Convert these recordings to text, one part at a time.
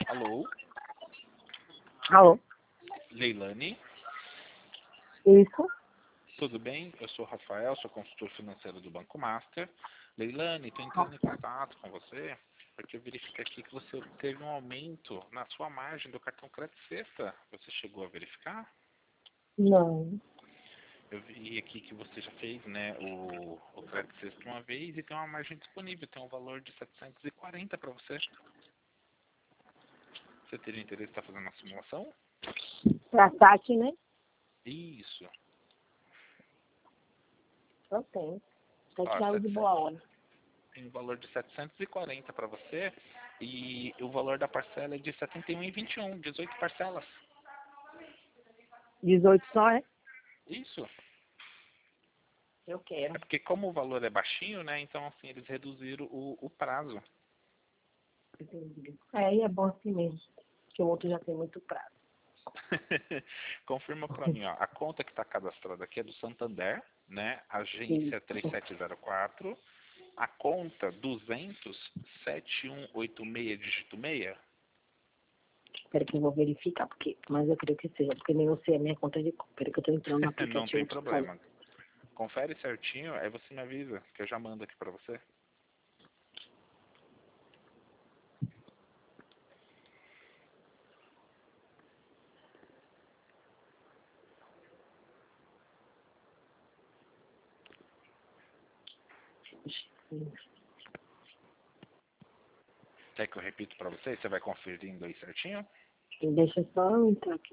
Alô, Alô? Leilane, Isso? tudo bem? Eu sou o Rafael, sou consultor financeiro do Banco Master. Leilane, estou entrando em contato com você porque eu verifiquei aqui que você teve um aumento na sua margem do cartão Crédito Sexta. Você chegou a verificar? Não. Eu vi aqui que você já fez, né, o Crédito Sexta uma vez e tem uma margem disponível, tem um valor de 740 para você. Você teria interesse em estar fazendo uma simulação? Pra Tati, né? Isso. Eu tenho. Tem que Ó, tirar o de boa hora. tem um valor de 740 para você e o valor da parcela é de 71,21, 18 parcelas. 18 só, é? Isso. Eu quero. É porque como o valor é baixinho, né, então assim, eles reduziram o prazo. Entendi. Aí é bom assim mesmo. Que o outro já tem muito prazo. Confirma para mim, ó, a conta que está cadastrada aqui é do Santander, né, agência Isso. 3704, a conta 2007186 dígito 6. Espera que eu vou verificar, mas eu creio que seja, porque nem eu sei a minha conta de compra. Espera que eu tô entrando no Não tem aplicativo de problema. Confere certinho, aí você me avisa, que eu já mando aqui para você. Quer que eu repito para você? Você vai conferindo aí certinho? Deixa eu só entrar aqui.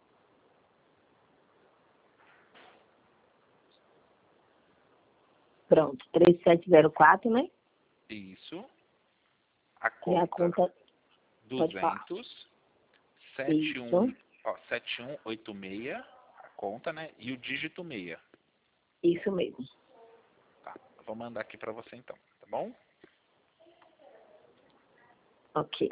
Pronto, 3704, né? Isso. A E a conta conta, pode falar. 200 Isso, 71, ó, 7186, a conta, né? E o dígito 6. isso mesmo. Tá, eu vou mandar aqui para você então, tá bom? Ok.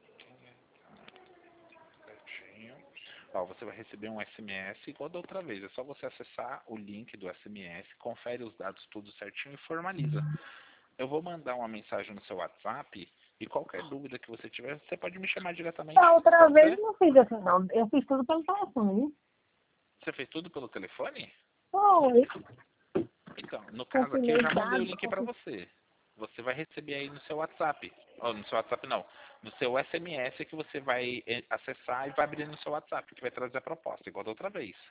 Certinho. Ó, você vai receber um SMS igual da outra vez. É só você acessar o link do SMS, confere os dados tudo certinho e formaliza. Eu vou mandar uma mensagem no seu WhatsApp e qualquer dúvida que você tiver, você pode me chamar diretamente. A outra Pode vez ser? eu não fiz assim, não. Eu fiz tudo pelo telefone. Você fez tudo pelo telefone? Foi. Então, no caso aqui eu Confirmei já mandei o dados. link para você. Você vai receber aí no seu WhatsApp. Oh, no seu WhatsApp não. No seu SMS que você vai acessar e vai abrir no seu WhatsApp, que vai trazer a proposta, igual da outra vez.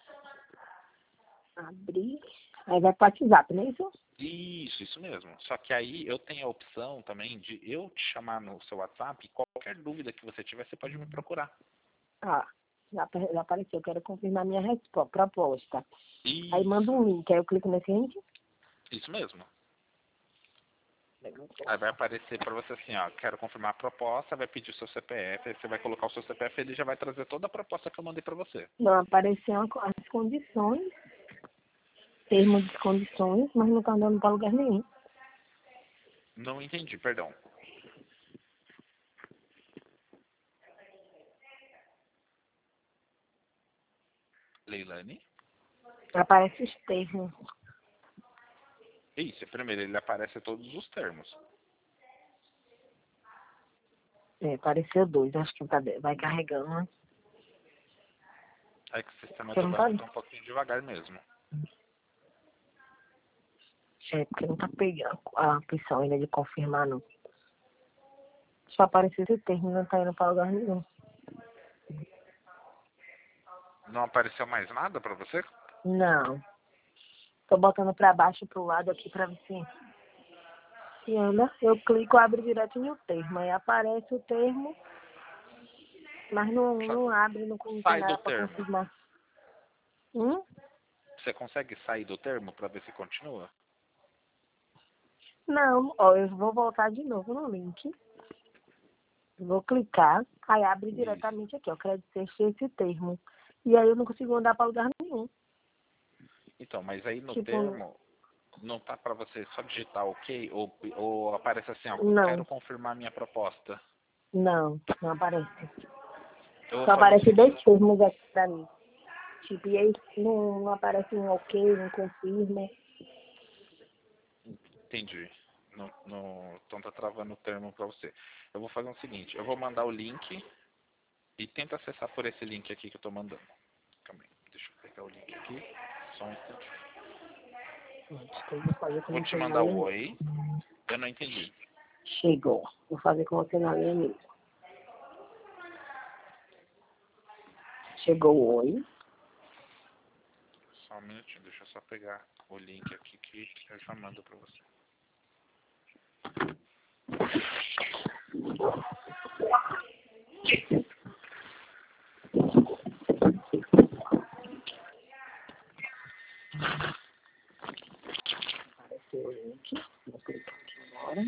Abrir. Aí vai pro WhatsApp, não é isso? Isso mesmo. Só que aí eu tenho a opção também de eu te chamar no seu WhatsApp e qualquer dúvida que você tiver, você pode me procurar. Ah, já apareceu. Quero confirmar minha proposta. Aí manda Isso. um link. Aí eu clico nesse link. Isso mesmo. Aí vai aparecer para você assim, ó, quero confirmar a proposta, vai pedir o seu CPF, aí você vai colocar o seu CPF e ele já vai trazer toda a proposta que eu mandei para você. Não apareceu as condições. Termo de condições, mas não tá andando pra lugar nenhum. Não entendi, perdão. Leilane? Aparece os termos. Isso, primeiro ele aparece todos os termos. Apareceu dois. Acho que vai carregando, né? É que o sistema Porque do não tá, banco tá um pouquinho devagar mesmo. porque não tá pegando a opção ainda de confirmar, não. Só apareceu esse termo, não tá indo pra lugar nenhum. Não apareceu mais nada para você? Não. Tô botando pra baixo, pro lado aqui pra ver se anda. Eu clico, abre direto no termo. Aí aparece o termo, mas não abre, não tem Sai do nada pra termo. confirmar. Hum? Você consegue sair do termo para ver se continua? Não, ó, eu vou voltar de novo no link. Vou clicar, aí abre Isso. diretamente aqui, ó. Crédito ser esse termo. E aí eu não consigo andar pra lugar nenhum. Então, mas aí no Tipo, termo não tá para você só digitar OK ou aparece assim, ó, quero não, confirmar minha proposta. não aparece. Eu vou Só fazer o aparece dois seguinte, termos aqui pra mim. Tipo, e aí não aparece um ok, um confirma. entendi. Então tá travando o termo para você. Eu vou fazer o seguinte, eu vou mandar o link e tenta acessar por esse link aqui que eu tô mandando. Calma aí, deixa eu pegar o link aqui. Só um instante. Vou te mandar o oi. Eu não entendi. Chegou. Vou fazer com você na linha mesmo. Chegou o oi. Só um minutinho, deixa eu só pegar o link aqui que eu já mando para você. Apareceu o link. Vou clicar aqui agora.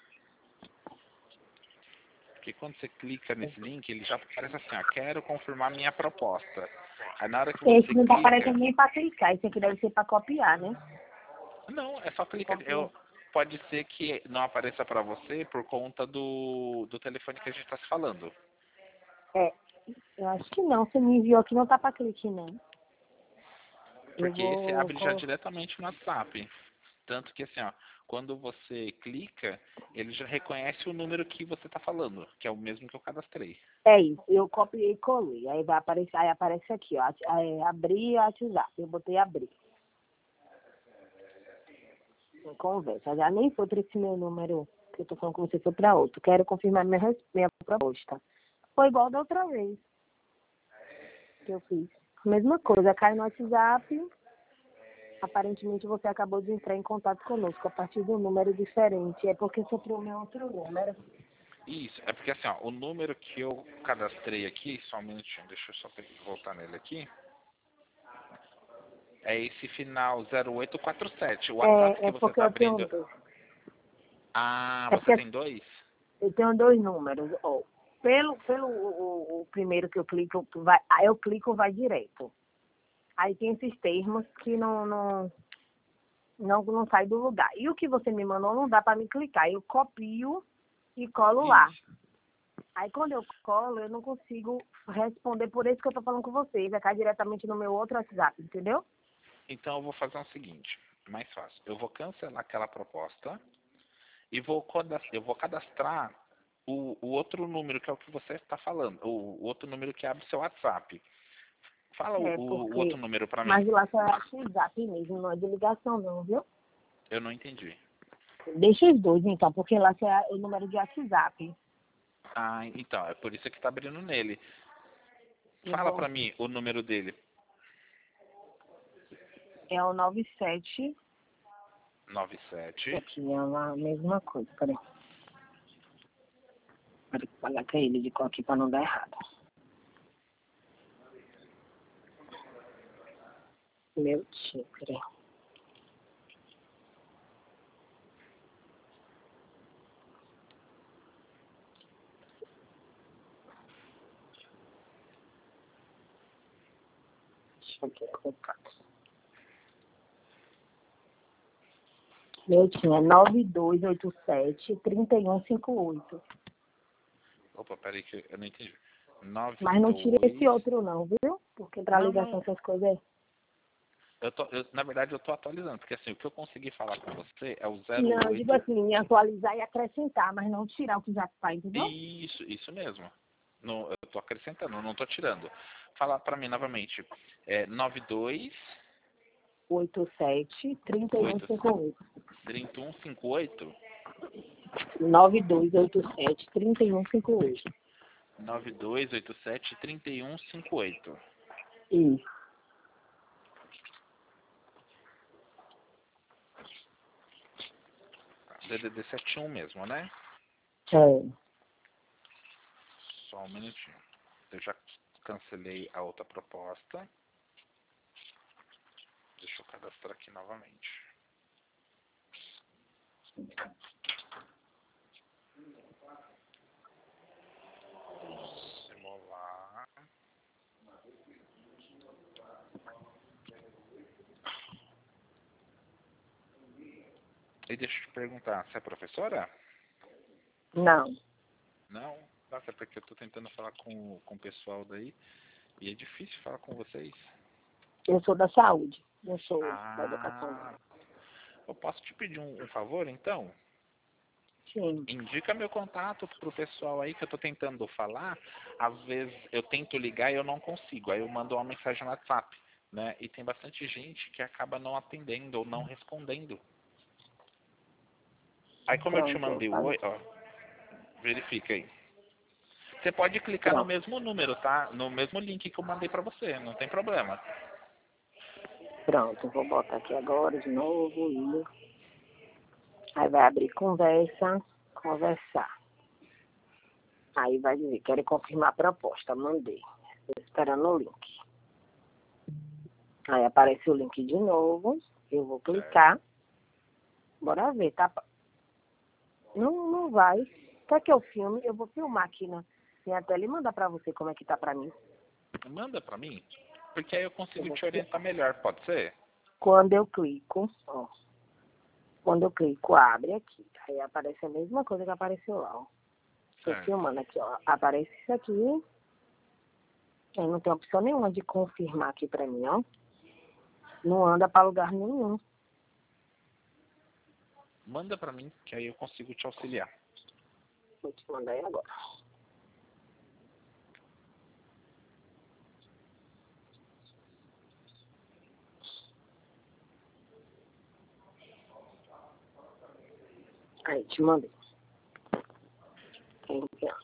Porque quando você clica nesse link, ele já aparece assim, ó, quero confirmar minha proposta. Aí na hora que você Esse não tá clica... aparecendo nem para clicar. Esse aqui deve ser para copiar, né? Não, é só clicar. Pode ser que não apareça para você por conta do telefone que a gente está se falando. É. Eu acho que não. Você me enviou aqui, não tá para clicar, não. Porque esse abre já diretamente no WhatsApp. Tanto que assim, ó, quando você clica, ele já reconhece o número que você está falando, que é o mesmo que eu cadastrei. É isso, eu copiei e colei. Aí vai aparecer, aí aparece aqui, ó. Abrir WhatsApp. Eu botei abrir. Conversa. Já nem foi para esse meu número que eu tô falando com você, foi para outro. Quero confirmar minha proposta. Foi igual da outra vez que eu fiz. A mesma coisa, cai no WhatsApp. Aparentemente você acabou de entrar em contato conosco a partir de um número diferente. É porque foi o meu outro número. Isso, é porque assim, ó, o número que eu cadastrei aqui, só um minutinho, deixa eu só voltar nele aqui. É esse final 0847. O WhatsApp que É você porque está eu tenho abrindo. dois. Ah, É você porque tem dois? eu tenho dois números. Ó, o primeiro que eu clico, vai, aí eu clico, vai direto. Aí tem esses termos que não sai do lugar. E o que você me mandou não dá para me clicar. Eu copio e colo lá. Isso. Aí quando eu colo, eu não consigo responder, por isso que eu tô falando com você. Vai cair diretamente no meu outro WhatsApp, entendeu? Então eu vou fazer o seguinte, mais fácil. Eu vou cancelar aquela proposta e eu vou cadastrar o outro número que é o que você está falando, o outro número que abre seu WhatsApp. Fala É, o porque... outro número para mim. Mas lá só é WhatsApp mesmo, não é de ligação não, viu? Eu não entendi. Deixa os dois, então, porque lá só é o número de WhatsApp. Ah, então, é por isso que está abrindo nele. Eu Fala vou... para mim o número dele. É o 97. 97. Aqui é a mesma coisa, peraí. Peraí, vou pagar pra ele de cor aqui pra não dar errado. Meu tio, peraí. Deixa eu aqui colocar. Meu tio é 9287-3158. Opa, peraí que eu não entendi. Mas não tira esse 92. outro não, viu? Porque pra Não, ligação não. essas coisas é... Na verdade, eu tô atualizando, porque assim, o que eu consegui falar com você é o Não, eu digo 08. assim, me atualizar e acrescentar, mas não tirar o que já está, entendeu? Isso mesmo. Eu tô acrescentando, não tô tirando. Fala pra mim novamente. É 92 8 87-3158. 3158 9287-3158. 9287 3158. Isso. DDD 71 mesmo, né? É. Só um minutinho. Eu já cancelei a outra proposta. Deixa eu cadastrar aqui novamente. Simular. E deixa eu te perguntar, você é professora? Não, Não? Nossa, é porque eu tô tentando falar com o pessoal daí e é difícil falar com vocês. eu sou da saúde, não sou da educação. Ah, eu posso te pedir um favor, então? Sim. Indica meu contato pro pessoal aí que eu tô tentando falar. Às vezes eu tento ligar e eu não consigo. Aí eu mando uma mensagem no WhatsApp, né? E tem bastante gente que acaba não atendendo ou não respondendo. Aí como eu te Pronto, vou mandei o fazer. oi, ó, verifica aí. Você pode clicar no Pronto. mesmo número, tá? No mesmo link que eu mandei pra você, não tem problema. Pronto, vou botar aqui agora de novo e aí vai abrir conversa, conversar. Aí vai dizer, quero confirmar a proposta, mandei. Estou esperando o link. Aí aparece o link de novo, eu vou Certo. clicar. Bora ver, tá? Não vai. Quer que eu filme? Eu vou filmar aqui na minha tela e mandar pra você como é que tá pra mim. Manda pra mim, porque aí eu Eu consigo vou te fi- orientar melhor, pode ser? Quando eu clico, ó. Quando eu clico, abre aqui. Aí aparece a mesma coisa que apareceu lá, ó. Tô Certo. filmando aqui, ó. Aparece isso aqui. Aí não tem opção nenhuma de confirmar aqui pra mim, ó. Não anda pra lugar nenhum. Manda pra mim, que aí eu consigo te auxiliar. Vou te mandar aí agora. Aí, te mandei. Enviando.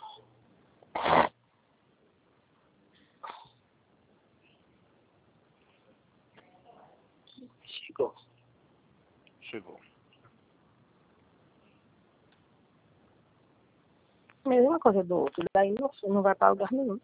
Chegou. Chegou. Mesma coisa do outro. Daí não vai pra lugar nenhum.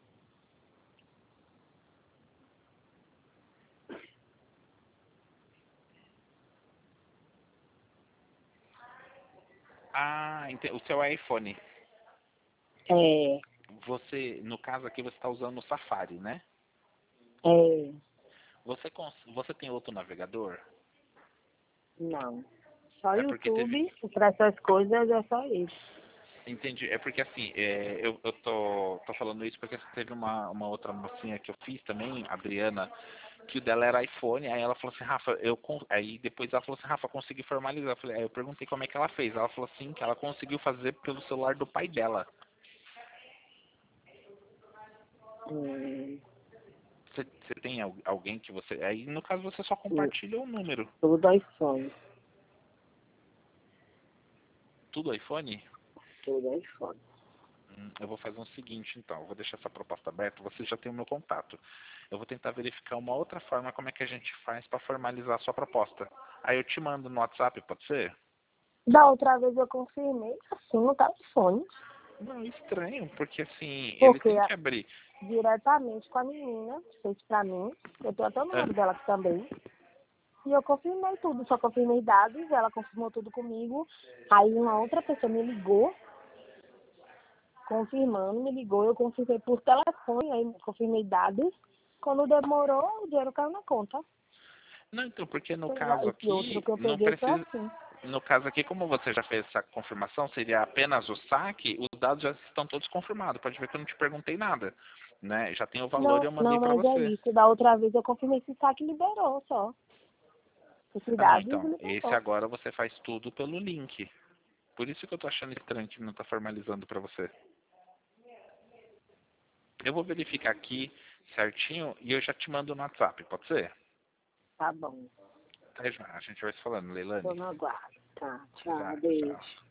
Ah, o seu iPhone. É, Você, no caso aqui, você está usando o Safari, né? é, Você tem outro navegador? não. Só É porque teve. YouTube, para essas coisas é só isso. Entendi. É porque assim, eu tô falando isso porque teve uma outra mocinha que eu fiz também, a Adriana, que o dela era iPhone, aí ela falou assim, Rafa, aí depois ela falou assim, Rafa, consegui formalizar. Aí eu perguntei como é que ela fez. Ela falou assim que ela conseguiu fazer pelo celular do pai dela. Hum, Você tem alguém que você. Aí no caso você só hum, compartilha o número. tudo iPhone. Tudo iPhone? Tudo iPhone. Eu vou fazer o seguinte, então. Eu vou deixar essa proposta aberta. Você já tem o meu contato. Eu vou tentar verificar uma outra forma como é que a gente faz para formalizar a sua proposta. Aí eu te mando no WhatsApp, pode ser? Da outra vez eu confirmei assim no telefone. Não, estranho, porque assim, ele Porque tem que abrir. diretamente com a menina, fez pra mim. Eu tenho até o É. número dela aqui também. E eu confirmei tudo, só confirmei dados, ela confirmou tudo comigo. Aí uma outra pessoa me ligou, confirmando, me ligou, eu confirmei por telefone, aí confirmei dados. Quando demorou, o dinheiro caiu na conta. Não, então, porque no caso Esse outro aqui, que eu não peguei foi precisa. assim. No caso aqui, como você já fez essa confirmação, seria apenas o saque, os dados já estão todos confirmados. Pode ver que eu não te perguntei nada, né? Já tem o valor e eu mandei Não, para mas é você. isso. Da outra vez eu confirmei esse saque liberou só. Esse Ah, não, dados então, esse liberou. agora você faz tudo pelo link. Por isso que eu tô achando estranho que não tá formalizando para você. Eu vou verificar aqui certinho e eu já te mando no WhatsApp, pode ser? Tá bom. Até já, a gente vai se falando, Tô Leilani. no aguardo. Tá, Até já, tchau, tchau, tchau. beijo.